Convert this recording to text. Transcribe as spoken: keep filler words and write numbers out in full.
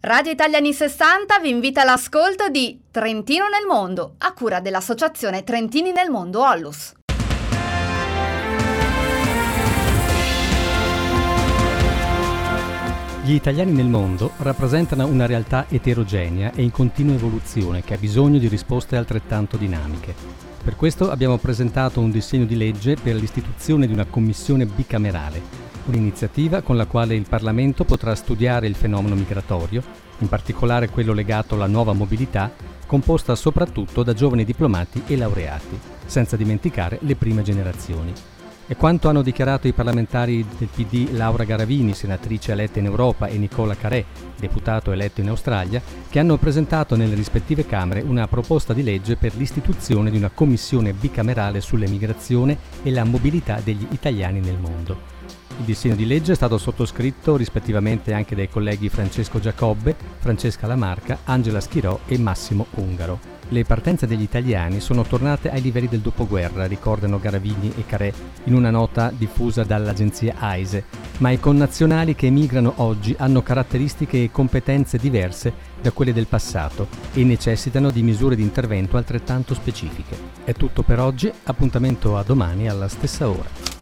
Radio Italiani sessanta vi invita all'ascolto di Trentino nel Mondo, a cura dell'associazione Trentini nel Mondo Ollus. Gli italiani nel mondo rappresentano una realtà eterogenea e in continua evoluzione che ha bisogno di risposte altrettanto dinamiche. Per questo abbiamo presentato un disegno di legge per l'istituzione di una commissione bicamerale, un'iniziativa con la quale il Parlamento potrà studiare il fenomeno migratorio, in particolare quello legato alla nuova mobilità, composta soprattutto da giovani diplomati e laureati, senza dimenticare le prime generazioni. È quanto hanno dichiarato i parlamentari del P D Laura Garavini, senatrice eletta in Europa, e Nicola Carè, deputato eletto in Australia, che hanno presentato nelle rispettive Camere una proposta di legge per l'istituzione di una commissione bicamerale sull'emigrazione e la mobilità degli italiani nel mondo. Il disegno di legge è stato sottoscritto rispettivamente anche dai colleghi Francesco Giacobbe, Francesca Lamarca, Angela Schirò e Massimo Ungaro. Le partenze degli italiani sono tornate ai livelli del dopoguerra, ricordano Garavini e Carè in una nota diffusa dall'agenzia AISE, ma i connazionali che emigrano oggi hanno caratteristiche e competenze diverse da quelle del passato e necessitano di misure di intervento altrettanto specifiche. È tutto per oggi, appuntamento a domani alla stessa ora.